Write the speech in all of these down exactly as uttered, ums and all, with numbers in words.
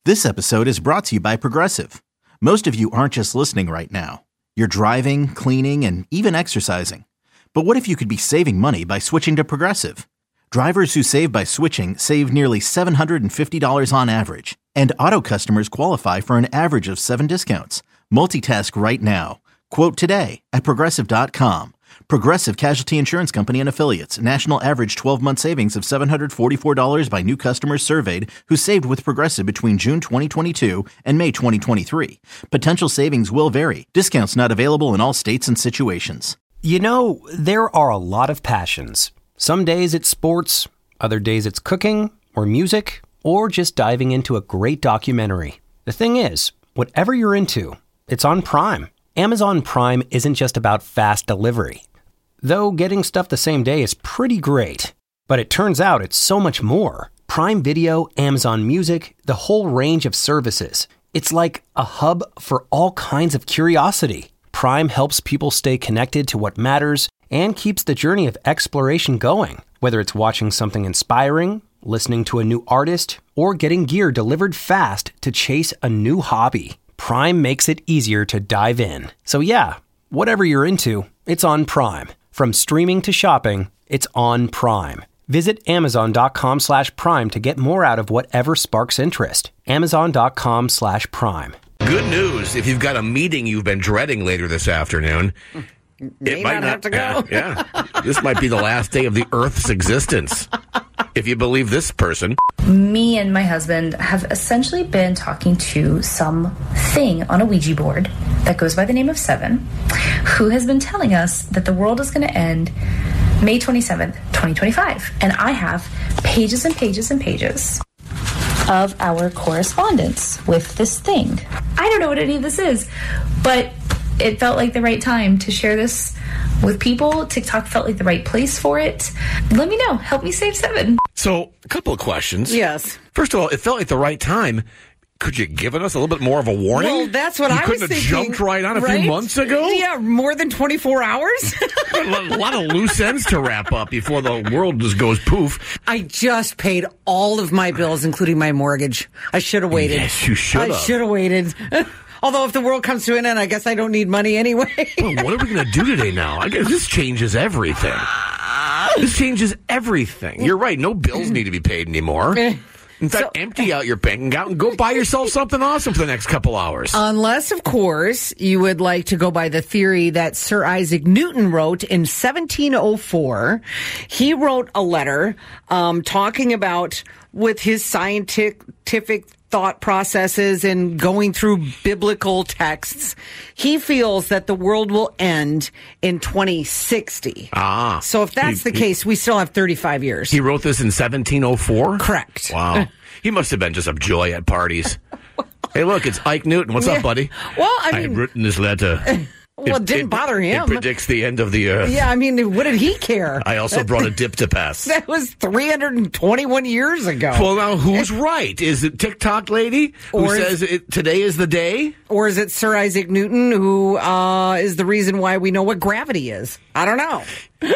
This episode is brought to you by Progressive. Most of you aren't just listening right now. You're driving, cleaning, and even exercising. But what if you could be saving money by switching to Progressive? Drivers who save by switching save nearly seven hundred fifty dollars on average. And auto customers qualify for an average of seven discounts. Multitask right now. Quote today at Progressive dot com. Progressive Casualty Insurance Company and Affiliates. National average twelve-month savings of seven hundred forty-four dollars by new customers surveyed who saved with Progressive between June twenty twenty-two and May twenty twenty-three. Potential savings will vary. Discounts not available in all states and situations. You know, there are a lot of passions. Some days it's sports, other days it's cooking or music, or just diving into a great documentary. The thing is, whatever you're into, it's on Prime. Amazon Prime isn't just about fast delivery. Though getting stuff the same day is pretty great. But it turns out it's so much more. Prime Video, Amazon Music, the whole range of services. It's like a hub for all kinds of curiosity. Prime helps people stay connected to what matters and keeps the journey of exploration going. Whether it's watching something inspiring, listening to a new artist, or getting gear delivered fast to chase a new hobby. Prime makes it easier to dive in. So yeah, whatever you're into, it's on Prime. From streaming to shopping, it's on Prime. Visit Amazon.com slash Prime to get more out of whatever sparks interest. Amazon.com slash Prime. Good news, if you've got a meeting you've been dreading later this afternoon, May it might not, not have to go. Yeah, yeah. This might be the last day of the Earth's existence. If you believe this person. Me and my husband have essentially been talking to some thing on a Ouija board that goes by the name of Seven, who has been telling us that the world is going to end May twenty-seventh, twenty twenty-five. And I have pages and pages and pages of our correspondence with this thing. I don't know what any of this is, but it felt like the right time to share this with people. TikTok felt like the right place for it. Let me know. Help me save Seven. So, a couple of questions. Yes. First of all, it felt like the right time. Could you give us a little bit more of a warning? Well, that's what you I was couldn't thinking. You couldn't have jumped right on a right? few months ago? Yeah, more than twenty-four hours. a lot of loose ends to wrap up before the world just goes poof. I just paid all of my bills, including my mortgage. I should have waited. Yes, you should have. I should have waited. Although if the world comes to an end, I guess I don't need money anyway. Well, what are we going to do today now? I guess this changes everything. This changes everything. You're right. No bills need to be paid anymore. In fact, so, empty out your bank account and go buy yourself something awesome for the next couple hours. Unless, of course, you would like to go by the theory that Sir Isaac Newton wrote in seventeen oh four. He wrote a letter um, talking about, with his scientific thought processes and going through biblical texts, he feels that the world will end in twenty sixty. Ah. So if that's he, the case, he, we still have thirty-five years. He wrote this in seventeen oh four? Correct. Wow. He must have been just a joy at parties. Hey, look, it's Ike Newton. What's yeah. up, buddy? Well, I mean... I've written this letter. Well, it didn't it, bother him. It predicts the end of the earth. Yeah, I mean, what did he care? I also brought a dip to pass. That was three hundred twenty-one years ago. Well, now, who's right? Is it TikTok lady who or says is, it, today is the day? Or is it Sir Isaac Newton who uh, is the reason why we know what gravity is? I don't know.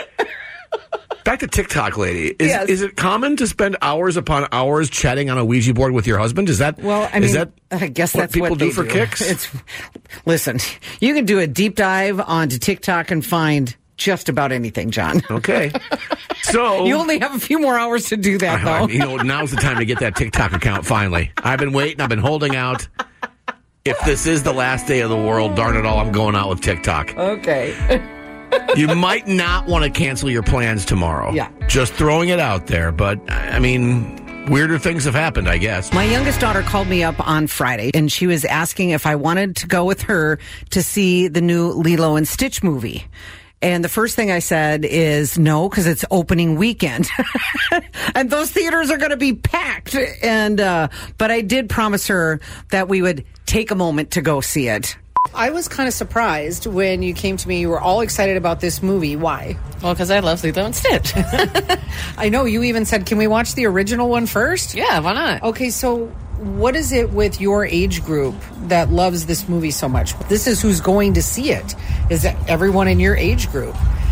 Back to TikTok lady. Is, yes. is it common to spend hours upon hours chatting on a Ouija board with your husband? Is that well? I mean, is that I guess what that's people what do they for do. kicks. It's listen. You can do a deep dive onto TikTok and find just about anything, John. Okay. So you only have a few more hours to do that, though. I, you know, now's the time to get that TikTok account. Finally, I've been waiting. I've been holding out. If this is the last day of the world, darn it all, I'm going out with TikTok. Okay. You might not want to cancel your plans tomorrow. Yeah. Just throwing it out there. But, I mean, weirder things have happened, I guess. My youngest daughter called me up on Friday, and she was asking if I wanted to go with her to see the new Lilo and Stitch movie. And the first thing I said is no, because it's opening weekend. And those theaters are going to be packed. And uh, but I did promise her that we would take a moment to go see it. I was kind of surprised when you came to me. You were all excited about this movie. Why? Well, because I love Lilo and Stitch. I know. You even said, can we watch the original one first? Yeah, why not? Okay, so what is it with your age group that loves this movie so much? This is who's going to see it. Is it everyone in your age group?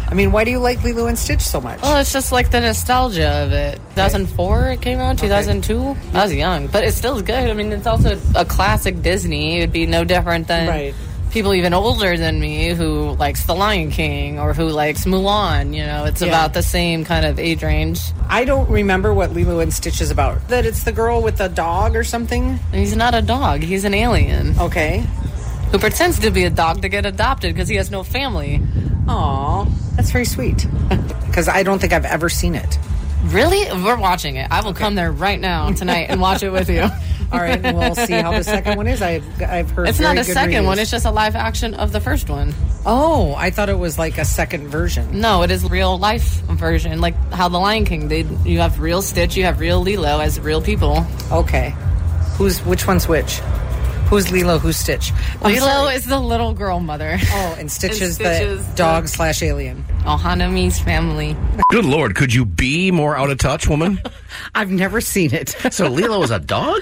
I mean, why do you like Lilo and Stitch so much? Well, it's just like the nostalgia of it. two thousand four it came out, two thousand two. Okay. I was young, but it still is good. I mean, it's also a classic Disney. It would be no different than right. people even older than me who likes The Lion King or who likes Mulan. You know, it's yeah. about the same kind of age range. I don't remember what Lilo and Stitch is about. That it's the girl with the dog or something? He's not a dog. He's an alien. Okay. Who pretends to be a dog to get adopted because he has no family. Aw, that's very sweet. Because I don't think I've ever seen it. Really? We're watching it. I will okay. come there right now tonight and watch it with you. All right, and we'll see how the second one is. I've, I've heard it's very not a good second reviews. one. It's just a live action of the first one. Oh, I thought it was like a second version. No, it is real life version, like how The Lion King did. You have real Stitch, you have real Lilo as real people. Okay. Who's which one's which? Who's Lilo? Who's Stitch? I'm Lilo sorry. is the little girl mother. Oh, and Stitch and is Stitch the is dog the... slash alien. Oh, Hanami's family. Good Lord, could you be more out of touch, woman? I've never seen it. So Lilo is a dog?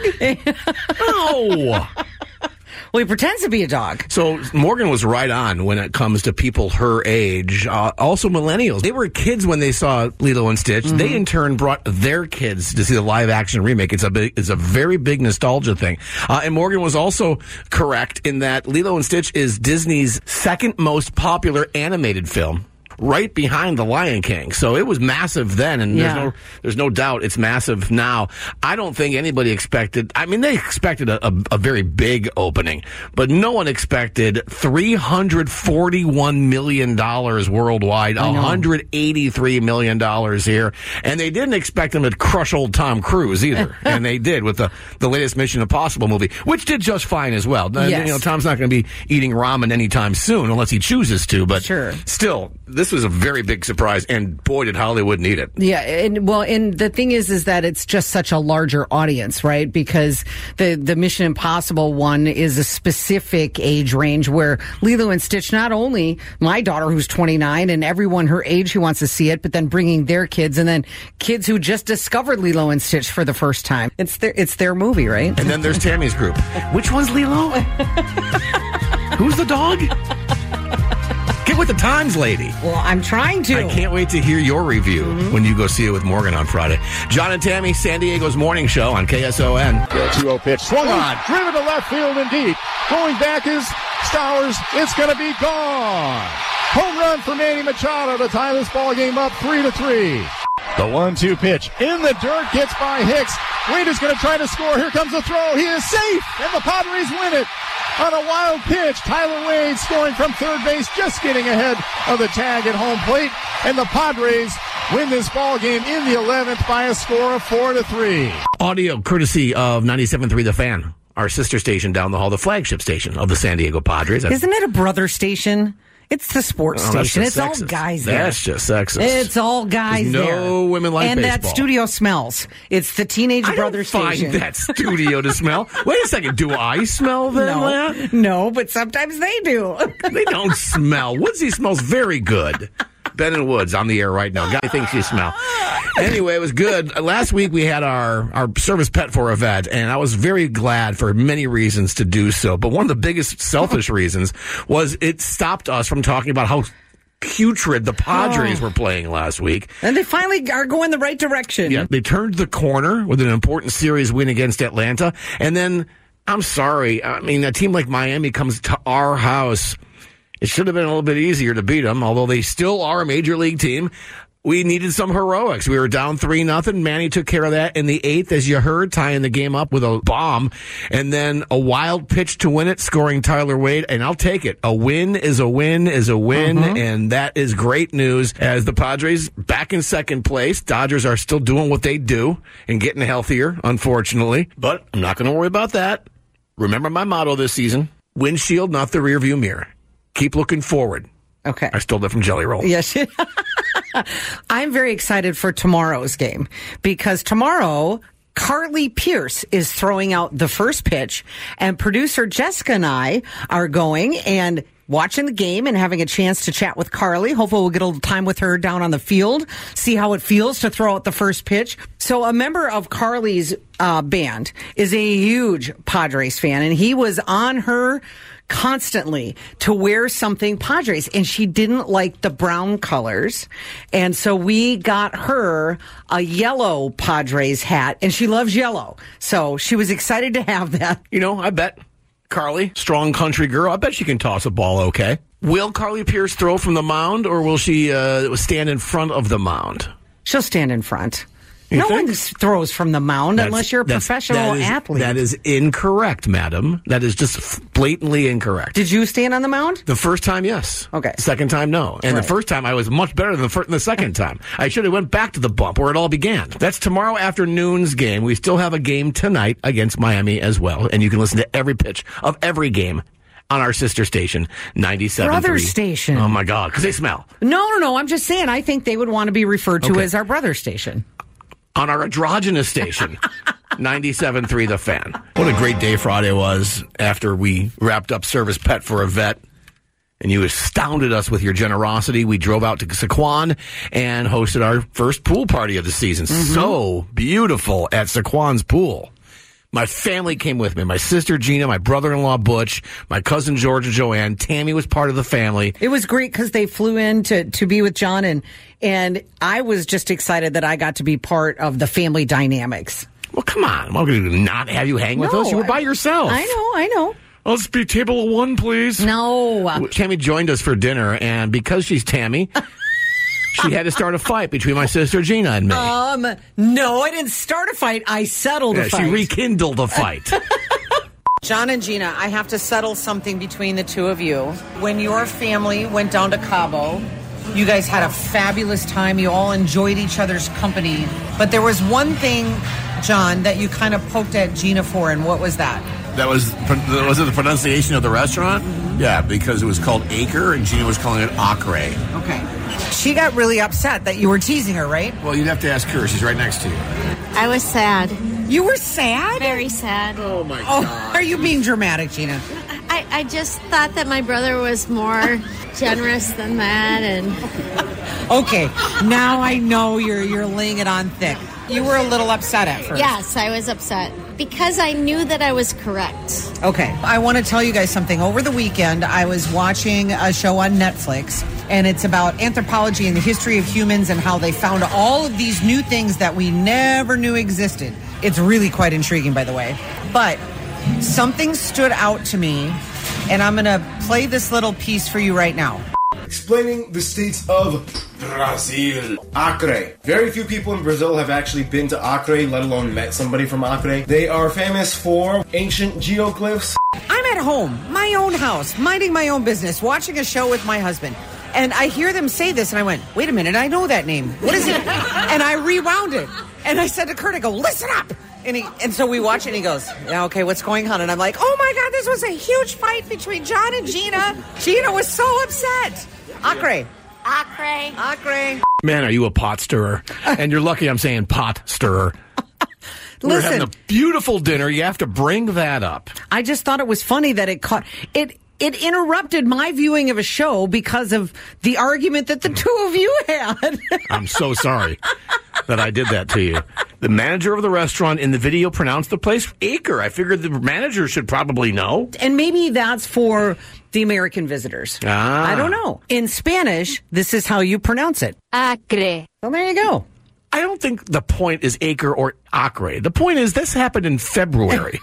No. Well, he pretends to be a dog. So Morgan was right on when it comes to people her age. Uh, also millennials. They were kids when they saw Lilo and Stitch. Mm-hmm. They, in turn, brought their kids to see the live-action remake. It's a big, it's a very big nostalgia thing. Uh, and Morgan was also correct in that Lilo and Stitch is Disney's second most popular animated film, right behind The Lion King. So it was massive then, and yeah. there's no there's no doubt it's massive now. I don't think anybody expected, I mean, they expected a, a, a very big opening, but no one expected three hundred forty-one million dollars worldwide, one hundred eighty-three million dollars here, and they didn't expect them to crush old Tom Cruise either, and they did with the, the latest Mission Impossible movie, which did just fine as well. Yes. You know, Tom's not going to be eating ramen anytime soon unless he chooses to, but sure. still, this was a very big surprise, and boy, did Hollywood need it. Yeah, and well, and the thing is, is that it's just such a larger audience, right? Because the the Mission Impossible one is a specific age range where Lilo and Stitch, not only my daughter who's twenty-nine and everyone her age who wants to see it, but then bringing their kids and then kids who just discovered Lilo and Stitch for the first time. It's their it's their movie, right? And then there's Tammy's group. Which one's Lilo? Who's the dog? Get with the times, lady. Well, I'm trying to. I can't wait to hear your review mm-hmm. when you go see it with Morgan on Friday. John and Tammy, San Diego's morning show on K S O N. two oh pitch. Swung on. Driven to left field and deep. Going back is Stowers. It's going to be gone. Home run for Manny Machado to tie this ball game up three to three. The one two pitch. In the dirt. Gets by Hicks. Wade is going to try to score. Here comes the throw. He is safe. And the Padres win it. On a wild pitch, Tyler Wade scoring from third base, just getting ahead of the tag at home plate, and the Padres win this ball game in the eleventh by a score of four to three. Audio courtesy of ninety-seven point three The Fan, our sister station down the hall, the flagship station of the San Diego Padres. That's, Isn't it a brother station? It's the sports oh, station. It's sexist. all guys there. That's just sexist. It's all guys no there. No women like and baseball. And that studio smells. It's the teenage I brother don't station. find that studio to smell. Wait a second. Do I smell them? No, that? no, but sometimes they do. They don't smell. Woodsy smells very good. Ben and Woods on the air right now. Guy thinks you smell. Anyway, it was good. Last week we had our, our service pet for a vet, and I was very glad for many reasons to do so. But one of the biggest selfish reasons was it stopped us from talking about how putrid the Padres oh. were playing last week. And they finally are going the right direction. Yeah, they turned the corner with an important series win against Atlanta. And then, I'm sorry, I mean, a team like Miami comes to our house. It should have been a little bit easier to beat them, although they still are a major league team. We needed some heroics. We were down three nothing. Manny took care of that in the eighth, as you heard, tying the game up with a bomb. And then a wild pitch to win it, scoring Tyler Wade. And I'll take it. A win is a win is a win. Mm-hmm. And that is great news as the Padres back in second place. Dodgers are still doing what they do and getting healthier, unfortunately. But I'm not going to worry about that. Remember my motto this season. Windshield, not the rearview mirror. Keep looking forward. Okay. I stole that from Jelly Roll. Yes. I'm very excited for tomorrow's game because tomorrow Carly Pierce is throwing out the first pitch, and producer Jessica and I are going and watching the game and having a chance to chat with Carly. Hopefully we'll get a little time with her down on the field, see how it feels to throw out the first pitch. So a member of Carly's uh, band is a huge Padres fan, and he was on her constantly to wear something Padres, and she didn't like the brown colors. And so we got her a yellow Padres hat, and she loves yellow. So she was excited to have that. You know, I bet Carly, strong country girl, I bet she can toss a ball okay. Will Carly Pierce throw from the mound, or will she uh, stand in front of the mound? She'll stand in front. You no think? one throws from the mound That's, unless you're a professional that is, athlete. That is incorrect, madam. That is just blatantly incorrect. Did you stand on the mound? The first time, yes. Okay. Second time, no. And Right. the first time, I was much better than the, first, the second time. I should have went back to the bump where it all began. That's tomorrow afternoon's game. We still have a game tonight against Miami as well. And you can listen to every pitch of every game on our sister station, ninety-seven point three. Brother station. Oh, my God, because they smell. No, no, no. I'm just saying, I think they would want to be referred to Okay. as our brother station. On our androgynous station, ninety-seven point three The Fan. What a great day Friday was after we wrapped up Service Pet for a Vet. And you astounded us with your generosity. We drove out to Saquon and hosted our first pool party of the season. Mm-hmm. So beautiful at Saquon's pool. My family came with me. My sister Gina, my brother-in-law Butch, my cousin Georgia Joanne. Tammy was part of the family. It was great because they flew in to, to be with John, and and I was just excited that I got to be part of the family dynamics. Well, come on. I'm not going to not have you hang with No, us. You were by I- yourself. I know, I know. Let's be table of one, please. No. Tammy joined us for dinner, and because she's Tammy, she had to start a fight between my sister Gina and me. Um, no, I didn't start a fight. I settled Yeah, a fight. she rekindled a fight. John and Gina, I have to settle something between the two of you. When your family went down to Cabo, you guys had a fabulous time. You all enjoyed each other's company. But there was one thing, John, that you kind of poked at Gina for, and what was that? That was was it the pronunciation of the restaurant? Mm-hmm. Yeah, because it was called Acre and Gina was calling it Acre. Okay. She got really upset that you were teasing her, right? Well, you'd have to ask her. She's right next to you. I was sad. You were sad? Very sad. Oh, my Oh, God. are you being dramatic, Gina? I, I just thought that my brother was more generous than that, and Okay, now I know you're you're laying it on thick. You were a little upset at first. yes, I was upset because I knew that I was correct. Okay, I want to tell you guys something. Over the weekend, I was watching a show on Netflix, and it's about anthropology and the history of humans and how they found all of these new things that we never knew existed. It's really quite intriguing, by the way. But something stood out to me, and I'm going to play this little piece for you right now. Explaining the states of Brazil. Acre. Very few people in Brazil have actually been to Acre, let alone met somebody from Acre. They are famous for ancient geoglyphs. I'm at home, my own house, minding my own business, watching a show with my husband. And I hear them say this, and I went, wait a minute, I know that name. What is it? And I rewound it. And I said to Kurt, I go, listen up. And he, and so we watch it, and he goes, yeah, okay, what's going on? And I'm like, oh my God, this was a huge fight between John and Gina. Gina was so upset. Acre. Acre. Acre. Man, are you a pot stirrer? And you're lucky I'm saying pot stirrer. We're Listen. having a beautiful dinner. You have to bring that up. I just thought it was funny that it caught it. It interrupted my viewing of a show because of the argument that the two of you had. I'm so sorry that I did that to you. The manager of the restaurant in the video pronounced the place Acre. I figured the manager should probably know. And maybe that's for the American visitors. Ah. I don't know. In Spanish, this is how you pronounce it. Acre. Well, there you go. I don't think the point is Acre or Acre. The point is this happened in February.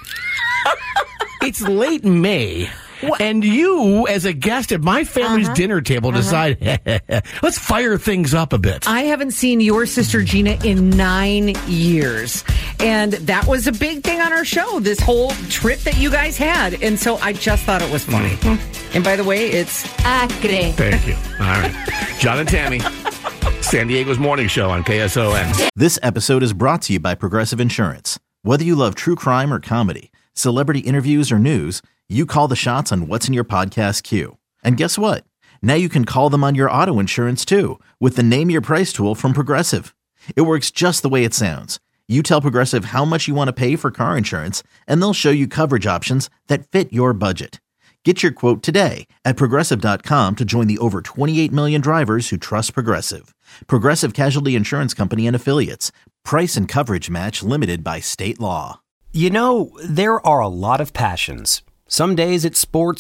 It's late May. What? And you, as a guest at my family's Uh-huh. dinner table, Uh-huh. decide, let's fire things up a bit. I haven't seen your sister Gina in nine years. And that was a big thing on our show, this whole trip that you guys had. And so I just thought it was funny. Mm-hmm. And by the way, it's Acre. Thank you. All right. John and Tammy, San Diego's morning show on K S O N. This episode is brought to you by Progressive Insurance. Whether you love true crime or comedy, celebrity interviews or news, you call the shots on what's in your podcast queue. And guess what? Now you can call them on your auto insurance too with the Name Your Price tool from Progressive. It works just the way it sounds. You tell Progressive how much you want to pay for car insurance, and they'll show you coverage options that fit your budget. Get your quote today at Progressive dot com to join the over twenty-eight million drivers who trust Progressive. Progressive Casualty Insurance Company and Affiliates. Price and coverage match limited by state law. You know, there are a lot of passions. Some days it's sports,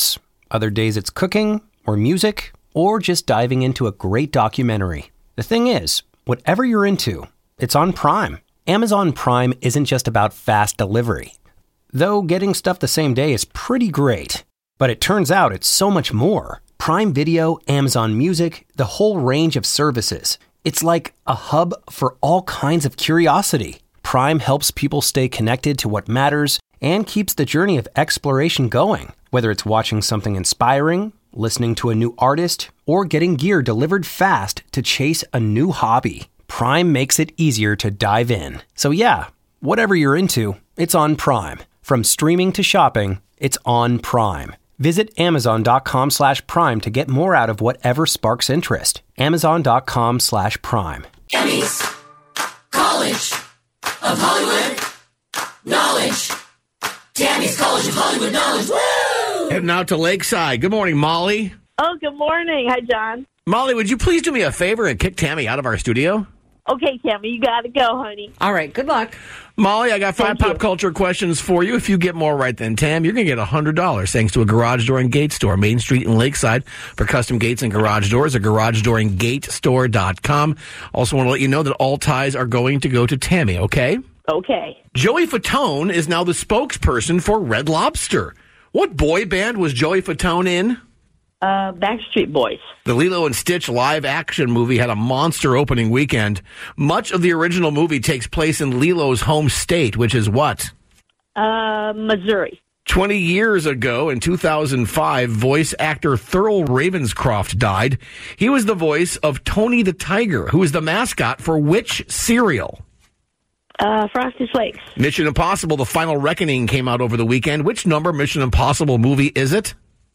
Other days it's cooking or music or just diving into a great documentary. The thing is, whatever you're into, it's on Prime. Amazon Prime isn't just about fast delivery. Though getting stuff the same day is pretty great. But it turns out it's so much more. Prime Video, Amazon Music, the whole range of services. It's like a hub for all kinds of curiosity. Prime helps people stay connected to what matters and keeps the journey of exploration going. Whether it's watching something inspiring, listening to a new artist, or getting gear delivered fast to chase a new hobby, Prime makes it easier to dive in. So yeah, whatever you're into, it's on Prime. From streaming to shopping, it's on Prime. Visit amazon.com slash prime to get more out of whatever sparks interest. Amazon.com slash prime. Emmys, College of Hollywood Knowledge. Tammy's College of Hollywood Knowledge. Woo! Heading out to Lakeside. Good morning, Molly. Oh, good morning. Hi, John. Molly, would you please do me a favor and kick Tammy out of our studio? Okay, Tammy, you got to go, honey. All right, good luck. Molly, I got five Thank pop you. culture questions for you. If you get more right than Tam, you're going to get one hundred dollars thanks to a garage door and gate store, Main Street in Lakeside. For custom gates and garage doors, a garage door and gate store dot com. Also want to let you know that all ties are going to go to Tammy, okay? Okay. Joey Fatone is now the spokesperson for Red Lobster. What boy band was Joey Fatone in? Uh, Backstreet Boys. The Lilo and Stitch live-action movie had a monster opening weekend. Much of the original movie takes place in Lilo's home state, which is what? Uh, Missouri. Twenty years ago, in two thousand five, voice actor Thurl Ravenscroft died. He was the voice of Tony the Tiger, who is the mascot for which cereal? Uh, Frosted Flakes. Mission Impossible: The Final Reckoning came out over the weekend. Which number Mission Impossible movie is it?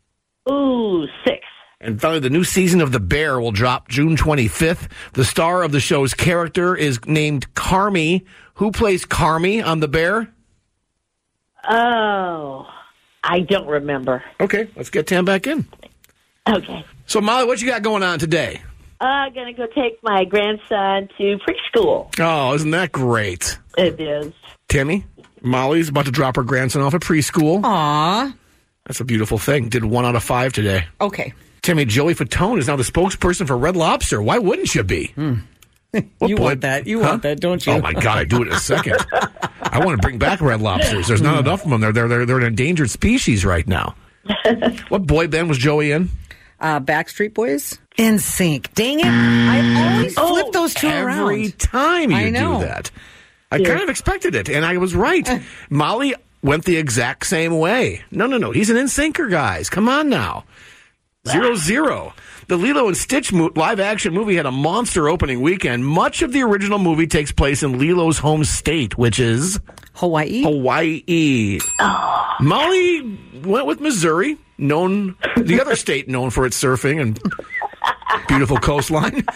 Ooh, six. And finally, the new season of The Bear will drop June twenty-fifth. The star of the show's character is named Carmy. Who plays Carmy on The Bear? Oh, I don't remember. Okay, let's get Tam back in. Okay. So, Molly, what you got going on today? I'm uh, going to go take my grandson to preschool. Oh, isn't that great? It is. Tammy, Molly's about to drop her grandson off at preschool. Aw. That's a beautiful thing. Did one out of five today. Okay. Timmy, Joey Fatone is now the spokesperson for Red Lobster. Why wouldn't you be? Hmm. What you boy- want that. You Huh? want that, don't you? Oh, my God. I do it in a second. I want to bring back Red Lobsters. There's not enough of them. They're, they're, they're, they're an endangered species right now. What boy band was Joey in? Uh, Backstreet Boys? In Sync. Dang it. I always flip those two around. Every time you I know. do that. I Yeah. kind of expected it, and I was right. Molly went the exact same way. No, no, no. He's an in-syncer, guys. Come on now. Zero, zero. The Lilo and Stitch mo- live-action movie had a monster opening weekend. Much of the original movie takes place in Lilo's home state, which is... Hawaii? Hawaii. Molly went with Missouri, known the other state known for its surfing and beautiful coastline.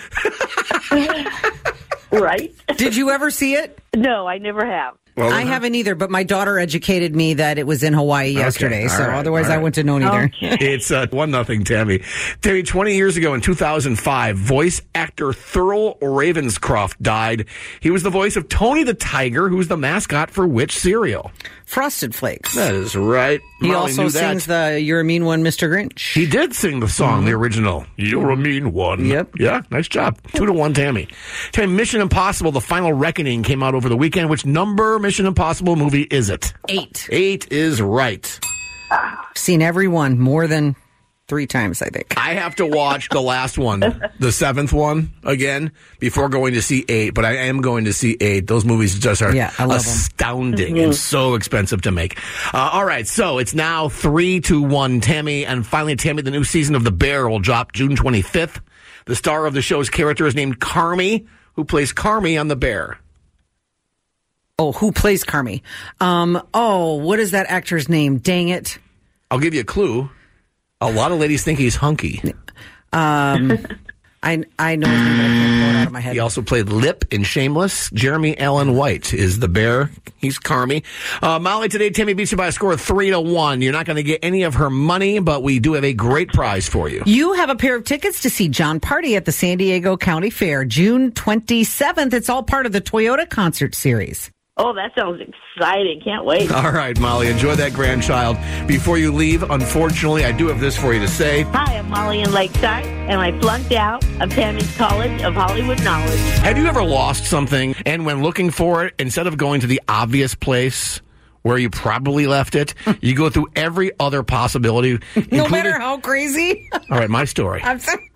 Right. Did you ever see it? No, I never have. Well, I haven't either, but my daughter educated me that it was in Hawaii yesterday, all so right, otherwise all I right. wouldn't have known either. It's uh, one nothing, Tammy. Tammy, twenty years ago in two thousand five, voice actor Thurl Ravenscroft died. He was the voice of Tony the Tiger, who's the mascot for which cereal? Frosted Flakes. That is right. He Molly also knew that. sings the You're a Mean One, Mister Grinch. He did sing the song, the original. You're a mean one. Yep. Yeah, nice job. Two to one, Tammy. Tammy, Mission Impossible: The Final Reckoning came out over the weekend. Which number Mission Impossible movie is it? Eight. Eight is right. Seen every one more than three times, I think. I have to watch the last one, the seventh one, again, before going to see eight. But I am going to see eight. Those movies just are Yeah, I love 'em. astounding and so expensive to make. Uh, all right, so it's now three to one, Tammy. And finally, Tammy, the new season of The Bear will drop June twenty-fifth. The star of the show's character is named Carmy, who plays Carmy on The Bear. Oh, who plays Carmy? Um, oh, what is that actor's name? Dang it. I'll give you a clue. A lot of ladies think he's hunky. Um, I I know his name, but I can't pull it out of my head. He also played Lip in Shameless. Jeremy Allen White is the bear. He's Carmy. Uh, Molly, today, Tammy beats you by a score of three to one. You're not going to get any of her money, but we do have a great prize for you. You have a pair of tickets to see John Party at the San Diego County Fair, June twenty-seventh. It's all part of the Toyota concert series. Oh, that sounds exciting. Can't wait. All right, Molly, enjoy that grandchild. Before you leave, unfortunately, I do have this for you to say. Hi, I'm Molly in Lakeside, and I flunked out of Tammy's College of Hollywood Knowledge. Have you ever lost something, and when looking for it, instead of going to the obvious place where you probably left it, you go through every other possibility? No matter how crazy? All right, my story. I'm sorry.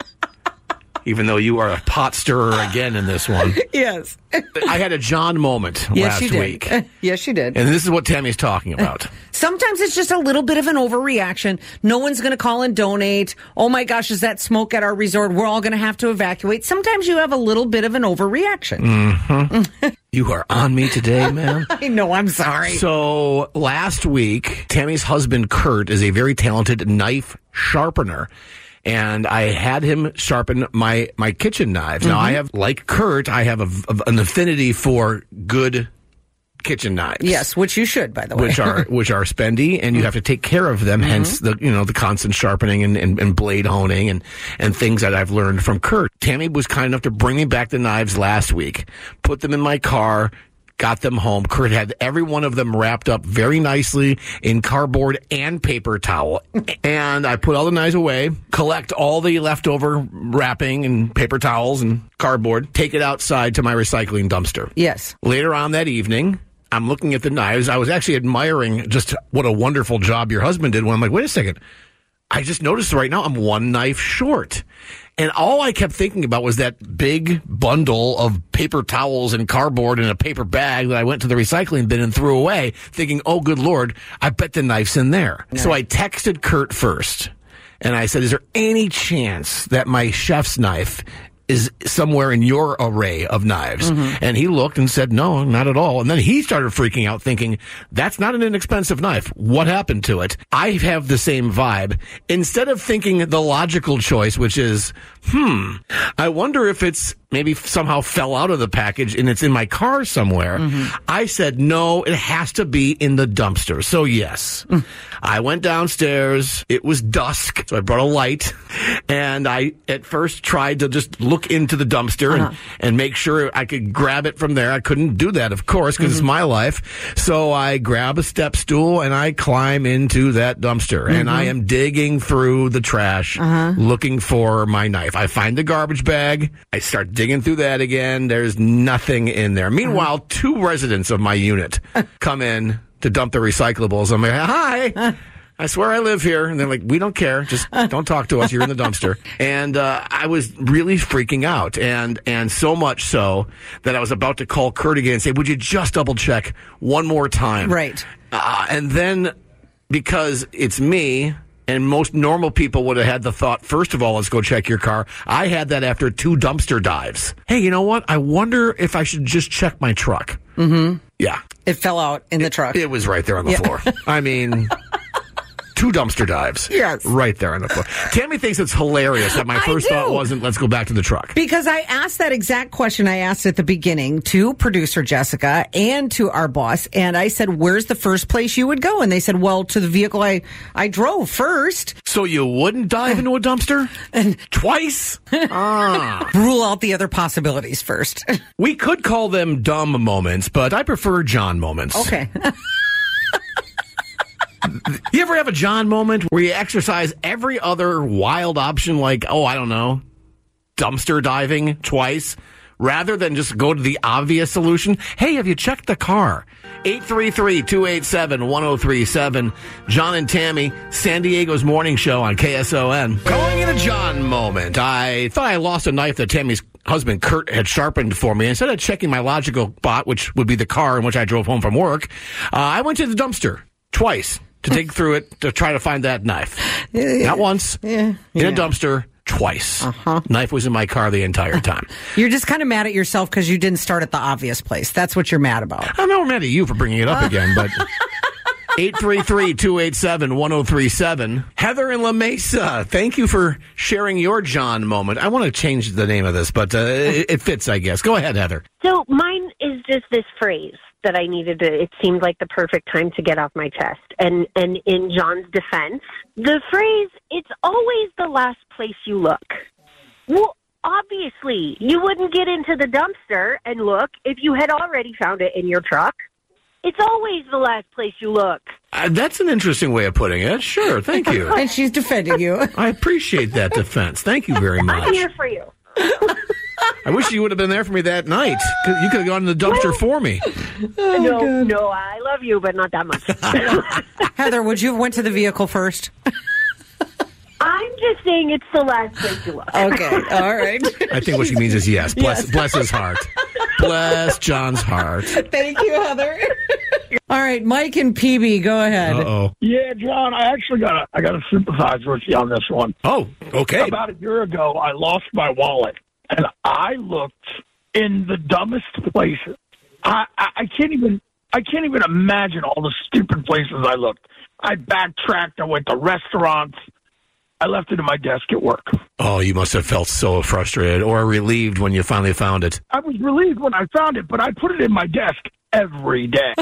Even though you are a pot stirrer again in this one. Yes. I had a John moment yes, last you did. week. Yes, you did. And this is what Tammy's talking about. Sometimes it's just a little bit of an overreaction. No one's going to call and donate. Oh my gosh, is that smoke at our resort? We're all going to have to evacuate. Sometimes you have a little bit of an overreaction. Mm-hmm. You are on me today, man. I know, I'm sorry. So last week, Tammy's husband, Kurt, is a very talented knife sharpener. And I had him sharpen my, my kitchen knives. Now, Mm-hmm. I have, like Kurt, I have a, a, an affinity for good kitchen knives. Yes, which you should, by the way. Which are which are spendy, and you have to take care of them, mm-hmm. hence the you know the constant sharpening and, and, and blade honing and, and things that I've learned from Kurt. Tammy was kind enough to bring me back the knives last week, put them in my car, got them home. Kurt had every one of them wrapped up very nicely in cardboard and paper towel. And I put all the knives away, collect all the leftover wrapping and paper towels and cardboard, take it outside to my recycling dumpster. Yes. Later on that evening, I'm looking at the knives. I was actually admiring just what a wonderful job your husband did when I'm like, wait a second. I just noticed right now I'm one knife short. And all I kept thinking about was that big bundle of paper towels and cardboard in a paper bag that I went to the recycling bin and threw away, thinking, oh, good Lord, I bet the knife's in there. Nice. So I texted Kurt first, and I said, is there any chance that my chef's knife is somewhere in your array of knives? Mm-hmm. And he looked and said, no, not at all. And then he started freaking out thinking, that's not an inexpensive knife. What happened to it? I have the same vibe. Instead of thinking the logical choice, which is, hmm, I wonder if it's maybe somehow fell out of the package and it's in my car somewhere. Mm-hmm. I said, no, it has to be in the dumpster. So yes, mm. I went downstairs. It was dusk. So I brought a light, and I at first tried to just look into the dumpster uh-huh. and, and make sure I could grab it from there. I couldn't do that, of course, because mm-hmm. it's my life. So I grab a step stool and I climb into that dumpster, mm-hmm. and I am digging through the trash, uh-huh. looking for my knife. I find the garbage bag. I start digging through that again. There's nothing in there. Meanwhile, uh-huh. two residents of my unit come in to dump the recyclables. I'm like, hi. I swear I live here. And they're like, we don't care. Just don't talk to us. You're in the dumpster. And uh, I was really freaking out. And and so much so that I was about to call Kurt again and say, would you just double check one more time? Right. Uh, and then, because it's me, and most normal people would have had the thought, first of all, let's go check your car. I had that after two dumpster dives. Hey, you know what? I wonder if I should just check my truck. Mm-hmm. Yeah. It fell out in the truck. It was right there on the yeah. floor. I mean... Two dumpster dives. Yes. Right there on the floor. Tammy thinks it's hilarious that my first thought wasn't, let's go back to the truck. Because I asked that exact question I asked at the beginning to producer Jessica and to our boss. And I said, where's the first place you would go? And they said, well, to the vehicle I, I drove first. So you wouldn't dive into a dumpster? Twice? Ah. Rule out the other possibilities first. We could call them dumb moments, but I prefer John moments. Okay. You ever have a John moment where you exercise every other wild option, like, oh, I don't know, dumpster diving twice, rather than just go to the obvious solution? Hey, have you checked the car? eight three three, two eight seven, one oh three seven. John and Tammy, San Diego's morning show on K S O N. Going in a John moment. I thought I lost a knife that Tammy's husband, Kurt, had sharpened for me. Instead of checking my logical spot, which would be the car in which I drove home from work, uh, I went to the dumpster twice to dig through it to try to find that knife. Yeah, Not once. Yeah, in yeah. a dumpster. Twice. Uh-huh. Knife was in my car the entire time. You're just kind of mad at yourself because you didn't start at the obvious place. That's what you're mad about. I'm not mad at you for bringing it up again, but... eight three three, two eight seven, one oh three seven. Heather in La Mesa, thank you for sharing your John moment. I want to change the name of this, but uh, it, it fits, I guess. Go ahead, Heather. So mine is just this phrase that I needed to, it seemed like the perfect time to get off my chest. And, and in John's defense, the phrase, it's always the last place you look. Well, obviously, you wouldn't get into the dumpster and look if you had already found it in your truck. It's always the last place you look. Uh, that's an interesting way of putting it. Sure, thank you. And she's defending you. I appreciate that defense. Thank you very much. I'm here for you. I wish you would have been there for me that night. You could have gone in the dumpster for me. Oh, no, God. no, I love you, but not that much. Heather, would you have went to the vehicle first? I'm just saying it's the last place you look. Okay, all right. I think what she means is yes. Bless, Yes. bless his heart. Bless John's heart. Thank you, Heather. All right, Mike and P B, go ahead. Uh-oh. Yeah, John, I actually got to I got to sympathize with you on this one. Oh, okay. About a year ago, I lost my wallet, and I looked in the dumbest places. I, I, I can't even I can't even imagine all the stupid places I looked. I backtracked. I went to restaurants. I left it in my desk at work. Oh, you must have felt so frustrated or relieved when you finally found it. I was relieved when I found it, but I put it in my desk every day.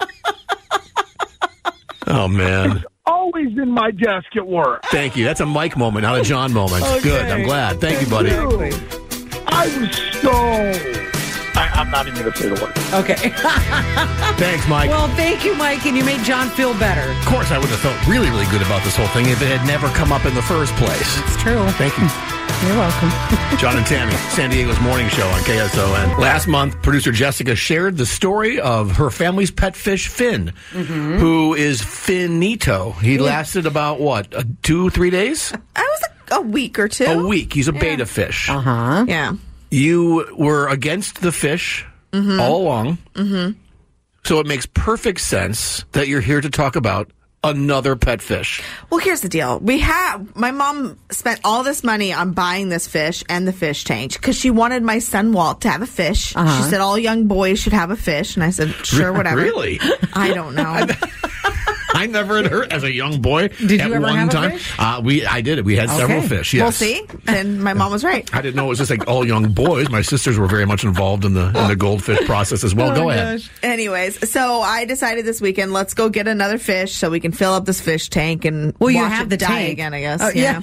Oh, man. Always in my desk at work. Thank you. That's a Mike moment, not a John moment. Okay. Good. I'm glad. Thank you, buddy. I was so... I, I'm not even going to say the word. Okay. Thanks, Mike. Well, thank you, Mike, and you made John feel better. Of course, I would have felt really, really good about this whole thing if it had never come up in the first place. It's true. Thank you. You're welcome. John and Tammy, San Diego's morning show on K S O N. Last month, producer Jessica shared the story of her family's pet fish, Finn, Mm-hmm. who is finito. He Yeah. lasted about, what, uh, two, three days? I was a, a week or two. A week. He's a beta fish. Uh-huh. Yeah. You were against the fish Mhm. all along. Mm-hmm. So it makes perfect sense that you're here to talk about another pet fish. Well, here's the deal. We have, my mom spent all this money on buying this fish and the fish tank because she wanted my son Walt to have a fish. Uh-huh. She said all young boys should have a fish. And I said, sure, whatever. Really? I don't know. I never had heard as a young boy. Did you at ever one have a time. fish? Uh, we I did it. We had several Okay. fish. Yes. Well, see? And my mom was right. I didn't know it was just like all young boys. My sisters were very much involved in the in the goldfish process as well. Oh, Go my ahead. gosh. Anyways, so I decided this weekend, let's go get another fish so we can fill up this fish tank and Well, you watch have it the die tank. again, I guess. Oh, yeah.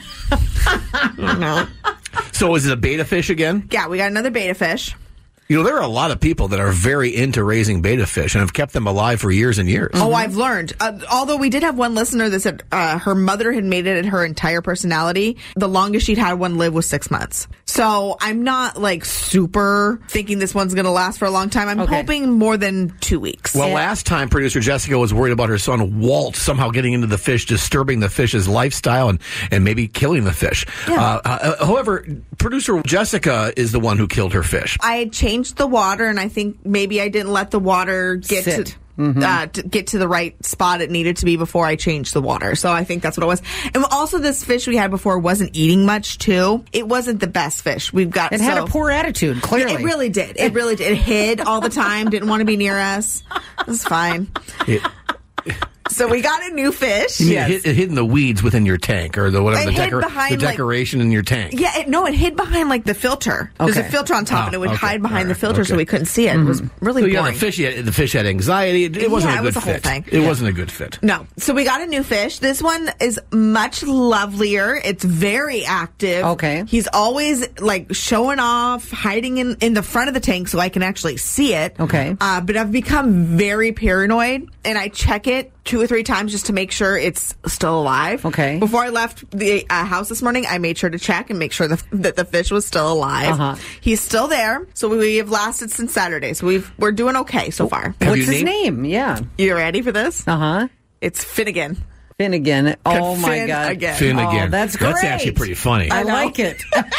no. So is it a beta fish again? Yeah, we got another beta fish. You know, there are a lot of people that are very into raising beta fish and have kept them alive for years and years. Oh, I've learned. Uh, although we did have one listener that said uh, her mother had made it her entire personality. The longest she'd had one live was six months. So I'm not like super thinking this one's going to last for a long time. I'm Okay. hoping more than two weeks. Well, last time producer Jessica was worried about her son Walt somehow getting into the fish, disturbing the fish's lifestyle, and, and maybe killing the fish. Uh, uh, however, producer Jessica is the one who killed her fish. I had changed the water, and I think maybe I didn't let the water get Sit. to. Mhm. Uh, to get to the right spot it needed to be before I changed the water. So I think that's what it was. And also this fish we had before wasn't eating much too. It wasn't the best fish we've got. It had so- a poor attitude, clearly. Yeah, it really did. It really did. It hid all the time, didn't want to be near us. It was fine. It, So we got a new fish. you mean it, hid, it hid in the weeds within your tank, or the whatever It the, hid decor, behind, the like- decoration in your tank. Yeah, it, no, it hid behind like the filter. There's a Okay. filter on top, Oh, and it would okay. hide behind All the right. filter, so Okay. we couldn't see it. It was really so, yeah, boring. the fish, had, the fish had anxiety. It, it wasn't Yeah, a it good was a whole fit. thing. It Yeah. wasn't a good fit. No. So we got a new fish. This one is much lovelier. It's very active. Okay. He's always like showing off, hiding in, in the front of the tank so I can actually see it. Okay. Uh, but I've become very paranoid, and I check it two or three times just to make sure it's still alive. Okay. Before I left the uh, house this morning, I made sure to check and make sure the, that the fish was still alive. Uh-huh. He's still there. So we have lasted since Saturday. So we've, we're doing okay so far. What's his name? Yeah. You ready for this? Uh-huh. It's Finnegan. Finnegan. Oh, my Finn God. again. Finnegan. Oh, that's great. That's actually pretty funny. I I know. like it.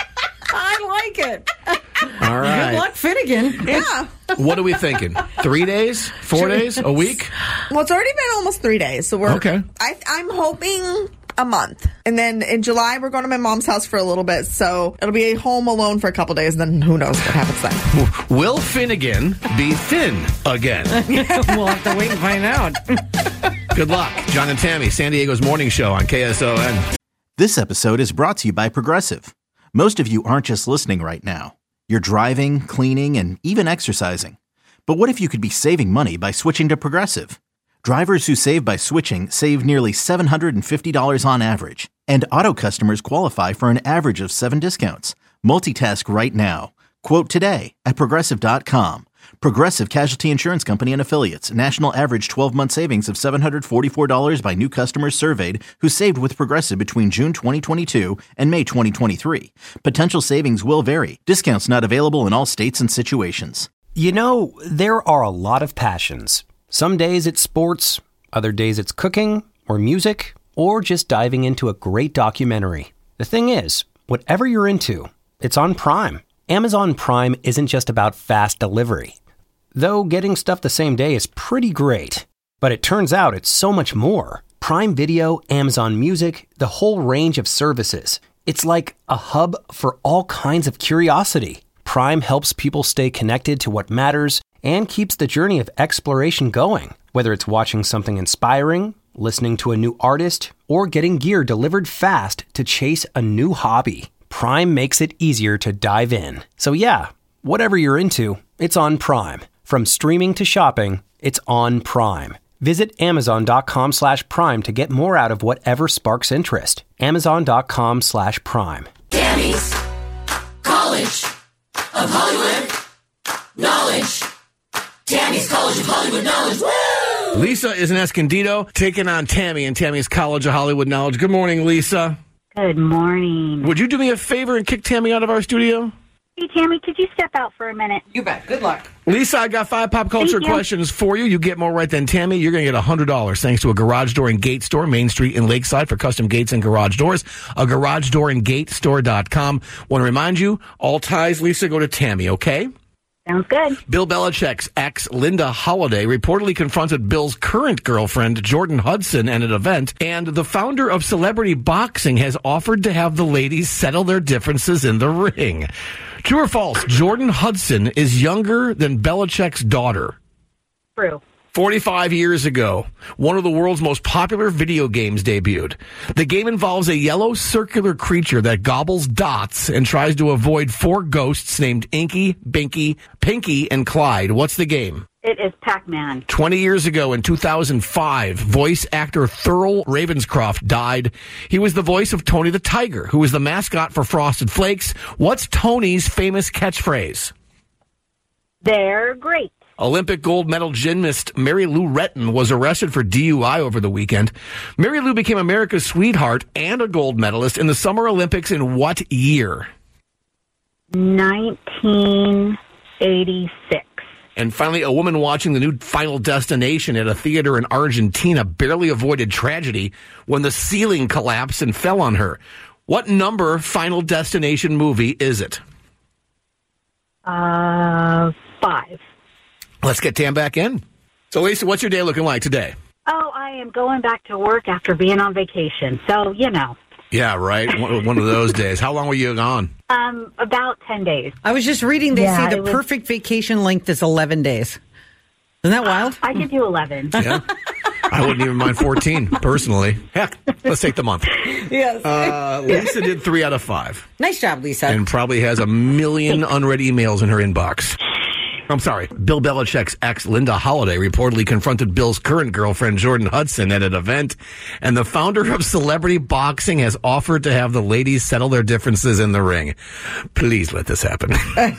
I like it. All right. Good luck, Finnegan. Yeah. What are we thinking? Three days? Four days? A week? Well, it's already been almost three days, so we're Okay. I, I'm hoping a month, and then in July we're going to my mom's house for a little bit, so it'll be home alone for a couple days, and then who knows what happens then. Will Finnegan be thin again? We'll have to wait and find out. Good luck. John and Tammy, San Diego's morning show on K S O N. This episode is brought to you by Progressive. Most of you aren't just listening right now. You're driving, cleaning, and even exercising. But what if you could be saving money by switching to Progressive? Drivers who save by switching save nearly seven hundred fifty dollars on average. And auto customers qualify for an average of seven discounts. Multitask right now. Quote today at Progressive dot com. Progressive Casualty Insurance Company and Affiliates. National average twelve-month savings of seven hundred forty-four dollars by new customers surveyed who saved with Progressive between June twenty twenty-two and May twenty twenty-three. Potential savings will vary. Discounts not available in all states and situations. You know, there are a lot of passions. Some days it's sports, other days it's cooking or music, or just diving into a great documentary. The thing is, whatever you're into, it's on Prime. Amazon Prime isn't just about fast delivery. Though getting stuff the same day is pretty great. But it turns out it's so much more. Prime Video, Amazon Music, the whole range of services. It's like a hub for all kinds of curiosity. Prime helps people stay connected to what matters and keeps the journey of exploration going. Whether it's watching something inspiring, listening to a new artist, or getting gear delivered fast to chase a new hobby, Prime makes it easier to dive in. So yeah, whatever you're into, it's on Prime. From streaming to shopping, it's on Prime. Visit amazon.com slash prime to get more out of whatever sparks interest. Amazon.com slash prime. Tammy's College of Hollywood Knowledge. Tammy's College of Hollywood Knowledge. Woo! Lisa is in Escondido taking on Tammy in Tammy's College of Hollywood Knowledge. Good morning, Lisa. Good morning. Would you do me a favor and kick Tammy out of our studio? Hey, Tammy, could you step out for a minute? You bet. Good luck. Lisa, I got five pop culture Thank you. questions for you. You get more right than Tammy. You're going to get one hundred dollars thanks to a garage door and gate store, Main Street in Lakeside, for custom gates and garage doors. A garage door and gate store dot com. Want to remind you, all ties, Lisa, go to Tammy, okay? Sounds good. Bill Belichick's ex, Linda Holiday, reportedly confronted Bill's current girlfriend, Jordan Hudson, at an event, and the founder of Celebrity Boxing has offered to have the ladies settle their differences in the ring. True or false, Jordan Hudson is younger than Belichick's daughter? True. forty-five years ago, one of the world's most popular video games debuted. The game involves a yellow circular creature that gobbles dots and tries to avoid four ghosts named Inky, Binky, Pinky, and Clyde. What's the game? It is Pac-Man. twenty years ago, in two thousand five, voice actor Thurl Ravenscroft died. He was the voice of Tony the Tiger, who was the mascot for Frosted Flakes. What's Tony's famous catchphrase? They're great. Olympic gold medal gymnast Mary Lou Retton was arrested for D U I over the weekend. Mary Lou became America's sweetheart and a gold medalist in the Summer Olympics in what year? nineteen eighty-six. And finally, a woman watching the new Final Destination at a theater in Argentina barely avoided tragedy when the ceiling collapsed and fell on her. What number Final Destination movie is it? Uh, five. Let's get Tam back in. So, Lisa, what's your day looking like today? Oh, I am going back to work after being on vacation. So, you know. Yeah, right. One one of those days. How long were you gone? Um, about ten days. I was just reading, they Yeah, say it the was- perfect vacation length is eleven days. Isn't that wild? I could do eleven. Yeah. I wouldn't even mind fourteen, personally. Heck, let's take the month. Yes. Uh, Lisa did three out of five. Nice job, Lisa. And probably has a million unread emails in her inbox. I'm sorry. Bill Belichick's ex, Linda Holiday, reportedly confronted Bill's current girlfriend, Jordan Hudson, at an event. And the founder of Celebrity Boxing has offered to have the ladies settle their differences in the ring. Please let this happen.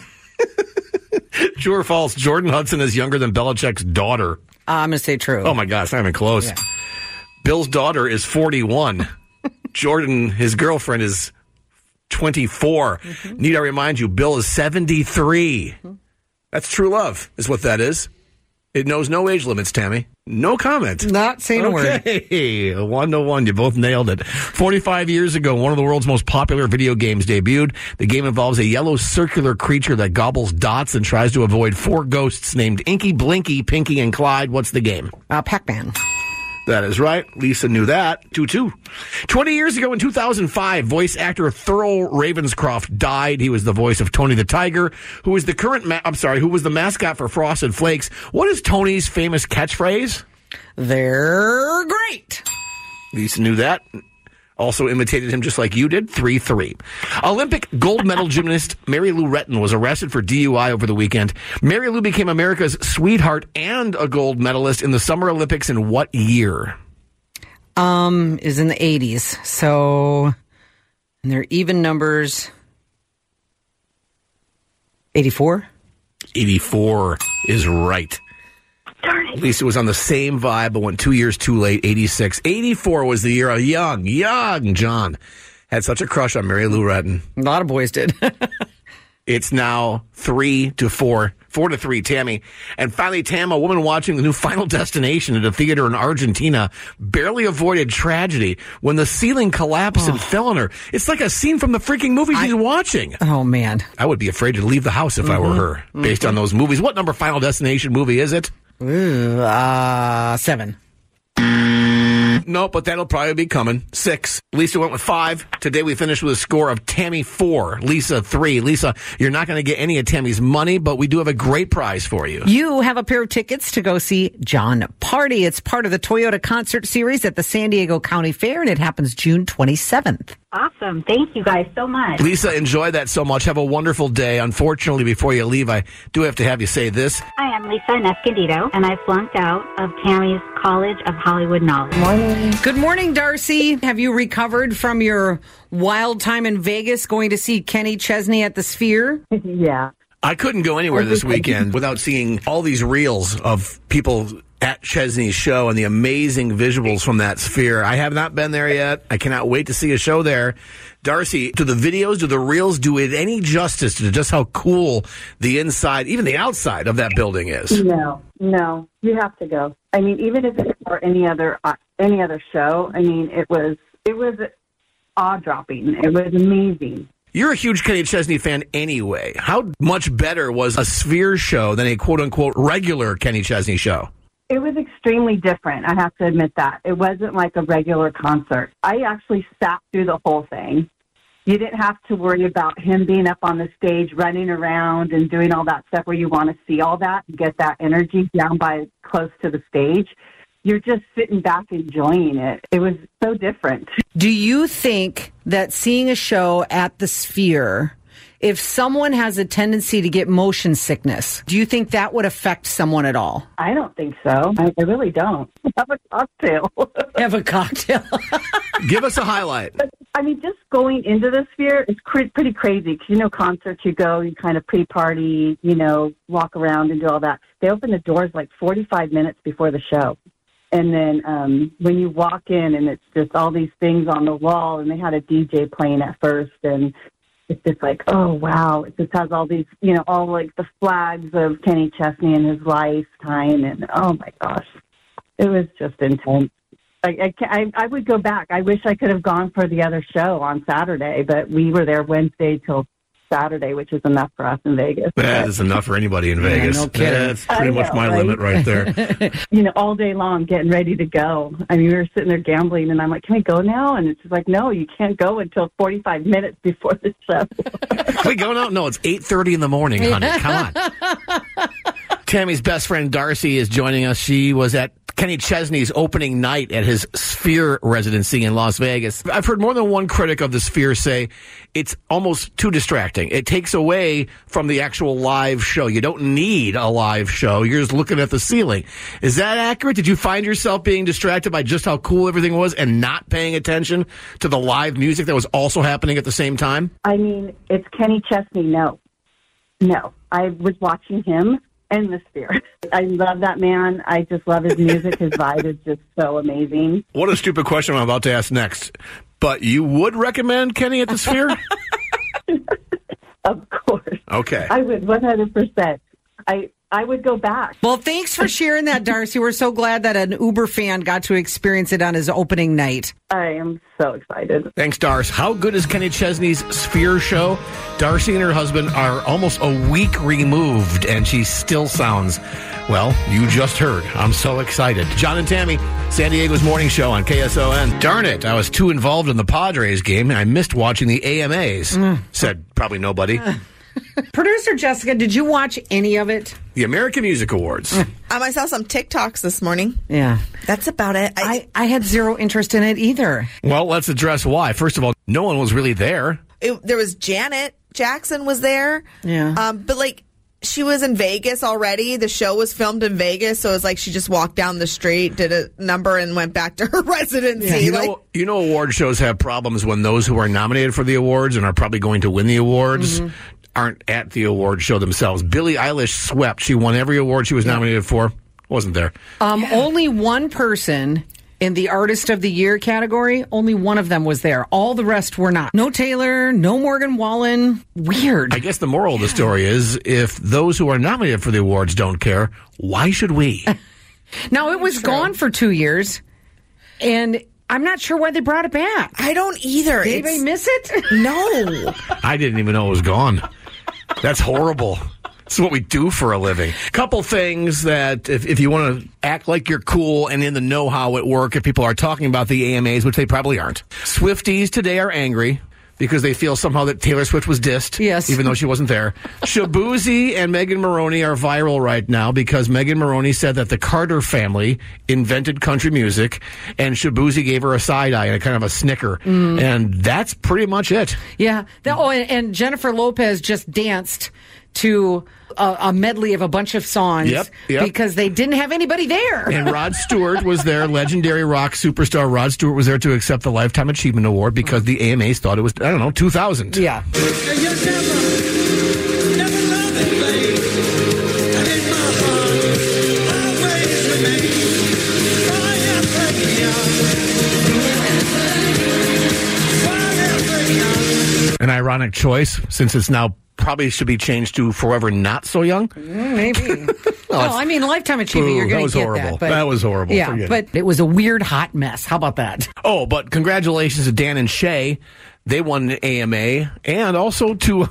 True or false, Jordan Hudson is younger than Belichick's daughter? Uh, I'm going to say true. Oh, my gosh, not even close. Yeah. Bill's daughter is forty-one. Jordan, his girlfriend, is twenty-four. Mm-hmm. Need I remind you, Bill is seventy-three. Mm-hmm. That's true love, is what that is. It knows no age limits, Tammy. No comment. Not saying a word. Okay, one to one. You both nailed it. forty-five years ago, one of the world's most popular video games debuted. The game involves a yellow circular creature that gobbles dots and tries to avoid four ghosts named Inky, Blinky, Pinky, and Clyde. What's the game? Uh, Pac-Man. That is right. Lisa knew that. two two. twenty years ago in two thousand five, voice actor Thurl Ravenscroft died. He was the voice of Tony the Tiger, who was the current, ma- I'm sorry, who was the mascot for Frosted Flakes. What is Tony's famous catchphrase? They're great. Lisa knew that. Also imitated him just like you did. three three. Olympic gold medal gymnast Mary Lou Retton was arrested for D U I over the weekend. Mary Lou became America's sweetheart and a gold medalist in the Summer Olympics in what year? Um, is in the eighties. So, and they're even numbers. eighty-four? eighty-four is right. Darn it. Lisa was on the same vibe, but went two years too late, eighty-six. eighty-four was the year a young, young John had such a crush on Mary Lou Retton. A lot of boys did. It's now three to four, four to three, Tammy. And finally, Tam, a woman watching the new Final Destination at a theater in Argentina, barely avoided tragedy when the ceiling collapsed oh. and fell on her. It's like a scene from the freaking movie I, she's watching. Oh, man. I would be afraid to leave the house if mm-hmm. I were her, based mm-hmm. on those movies. What number Final Destination movie is it? Ooh, uh, seven. No, but that'll probably be coming. Six. Lisa went with five. Today we finished with a score of Tammy four, Lisa three. Lisa, you're not going to get any of Tammy's money, but we do have a great prize for you. You have a pair of tickets to go see John Party. It's part of the Toyota Concert Series at the San Diego County Fair, and it happens June twenty-seventh. Awesome. Thank you guys so much. Lisa, enjoy that so much. Have a wonderful day. Unfortunately, before you leave, I do have to have you say this. Hi, I'm Lisa Escondido, and I flunked out of Tammy's College of Hollywood Knowledge. Morning. Good morning, Darcy. Have you recovered from your wild time in Vegas going to see Kenny Chesney at the Sphere? Yeah. I couldn't go anywhere this weekend without seeing all these reels of people at Chesney's show and the amazing visuals from that Sphere. I have not been there yet. I cannot wait to see a show there. Darcy, do the videos, do the reels do it any justice to just how cool the inside, even the outside of that building is? No, no. You have to go. I mean, even if it's for any other uh, any other show, I mean, it was it was awe-dropping. It was amazing. You're a huge Kenny Chesney fan anyway. How much better was a Sphere show than a quote-unquote regular Kenny Chesney show? It was extremely different, I have to admit that. It wasn't like a regular concert. I actually sat through the whole thing. You didn't have to worry about him being up on the stage, running around and doing all that stuff where you want to see all that and get that energy down by close to the stage. You're just sitting back enjoying it. It was so different. Do you think that seeing a show at the Sphere, if someone has a tendency to get motion sickness, do you think that would affect someone at all? I don't think so. I, I really don't. Have a cocktail. Have a cocktail. Give us a highlight. But, I mean, just going into the Sphere is cr- pretty crazy because, you know, concerts, you go, you kind of pre-party, you know, walk around and do all that. They open the doors like forty-five minutes before the show. And then um, when you walk in and it's just all these things on the wall, and they had a D J playing at first, and it's just like, oh, wow. It just has all these, you know, all like the flags of Kenny Chesney and his lifetime. And oh, my gosh, it was just intense. I, I, I would go back. I wish I could have gone for the other show on Saturday, but we were there Wednesday till Saturday, which is enough for us in Vegas. That is enough for anybody in Vegas. Yeah, no kidding. That's pretty know, much my right? limit right there. You know, all day long getting ready to go. I mean, we were sitting there gambling, and I'm like, can we go now? And it's just like, no, you can't go until forty-five minutes before the show. Can we go now? No, it's eight thirty in the morning, honey. Come on. Tammy's best friend, Darcy, is joining us. She was at Kenny Chesney's opening night at his Sphere residency in Las Vegas. I've heard more than one critic of the Sphere say it's almost too distracting. It takes away from the actual live show. You don't need a live show. You're just looking at the ceiling. Is that accurate? Did you find yourself being distracted by just how cool everything was and not paying attention to the live music that was also happening at the same time? I mean, it's Kenny Chesney. No. No. I was watching him and the Sphere. I love that man. I just love his music. His vibe is just so amazing. What a stupid question I'm about to ask next. But you would recommend Kenny at the Sphere? Of course. Okay. I would, one hundred percent. I I would go back. Well, thanks for sharing that, Darcy. We're so glad that an Uber fan got to experience it on his opening night. I am so excited. Thanks, Darcy. How good is Kenny Chesney's Sphere show? Darcy and her husband are almost a week removed, and she still sounds, well, you just heard. I'm so excited. John and Tammy, San Diego's morning show on K S O N. Darn it, I was too involved in the Padres game, and I missed watching the A M As, mm. said probably nobody. Producer Jessica, did you watch any of it? The American Music Awards. Um, I saw some TikToks this morning. Yeah. That's about it. I, I, I had zero interest in it either. Well, let's address why. First of all, no one was really there. It, there was Janet Jackson was there. Yeah. Um, but, like, she was in Vegas already. The show was filmed in Vegas, so it was like she just walked down the street, did a number, and went back to her residency. Yeah, you, like, know, you know award shows have problems when those who are nominated for the awards and are probably going to win the awards mm-hmm. aren't at the award show themselves. Billie Eilish swept. She won every award she was nominated for. Wasn't there. Um, yeah. Only one person in the Artist of the Year category, only one of them was there. All the rest were not. No Taylor, no Morgan Wallen. Weird. I guess the moral of the story is if those who are nominated for the awards don't care, why should we? Now, it was True. gone for two years, and I'm not sure why they brought it back. I don't either. Did anybody miss it? No. I didn't even know it was gone. That's horrible. It's what we do for a living. Couple things that if, if you want to act like you're cool and in the know how it work, if people are talking about the A M As, which they probably aren't. Swifties today are angry because they feel somehow that Taylor Swift was dissed, yes, even though she wasn't there. Shabuzi and Megan Maroney are viral right now because Megan Maroney said that the Carter family invented country music, and Shabuzi gave her a side eye and a kind of a snicker, mm. and that's pretty much it. Yeah. That, oh, and, and Jennifer Lopez just danced to a, a medley of a bunch of songs yep, yep. because they didn't have anybody there. And Rod Stewart was there, legendary rock superstar Rod Stewart was there to accept the Lifetime Achievement Award because the A M As thought it was, I don't know, two thousand. Yeah. An ironic choice since it's now probably should be changed to Forever Not So Young. Mm, maybe. well, well I mean, Lifetime Achievement, you're going to get horrible. that. But, that was horrible. Yeah, Forget but it. it was a weird, hot mess. How about that? Oh, but congratulations to Dan and Shay. They won an A M A. And also to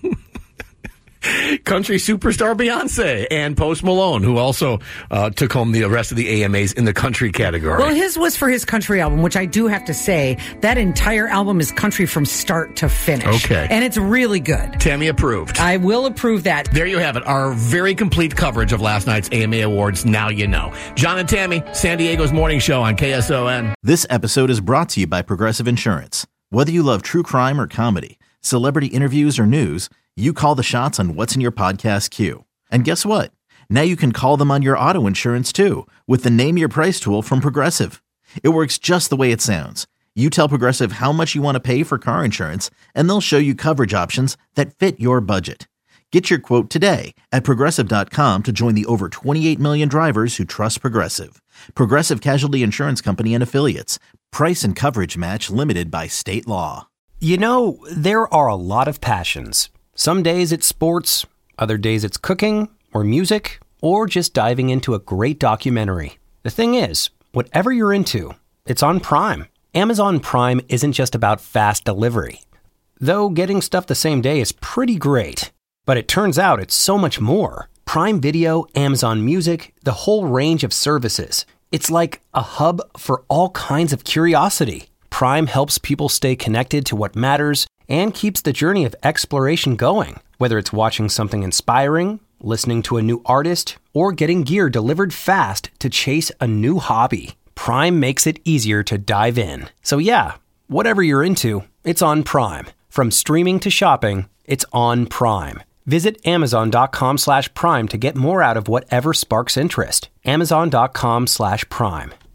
country superstar Beyonce and Post Malone, who also uh, took home the rest of the A M As in the country category. Well, his was for his country album, which I do have to say, that entire album is country from start to finish. Okay. And it's really good. Tammy approved. I will approve that. There you have it. Our very complete coverage of last night's A M A Awards. Now you know. John and Tammy, San Diego's morning show on K S O N. This episode is brought to you by Progressive Insurance. Whether you love true crime or comedy, celebrity interviews or news, you call the shots on what's in your podcast queue. And guess what? Now you can call them on your auto insurance too with the Name Your Price tool from Progressive. It works just the way it sounds. You tell Progressive how much you want to pay for car insurance, and they'll show you coverage options that fit your budget. Get your quote today at Progressive dot com to join the over twenty-eight million drivers who trust Progressive. Progressive Casualty Insurance Company and Affiliates. Price and coverage match limited by state law. You know, there are a lot of passions. Some days it's sports, other days it's cooking or music, or just diving into a great documentary. The thing is, whatever you're into, it's on Prime. Amazon Prime isn't just about fast delivery. Though getting stuff the same day is pretty great. But it turns out it's so much more. Prime Video, Amazon Music, the whole range of services. It's like a hub for all kinds of curiosity. Prime helps people stay connected to what matters and keeps the journey of exploration going. Whether it's watching something inspiring, listening to a new artist, or getting gear delivered fast to chase a new hobby, Prime makes it easier to dive in. So yeah, whatever you're into, it's on Prime. From streaming to shopping, it's on Prime. Visit Amazon.com slash Prime to get more out of whatever sparks interest. Amazon.com slash Prime.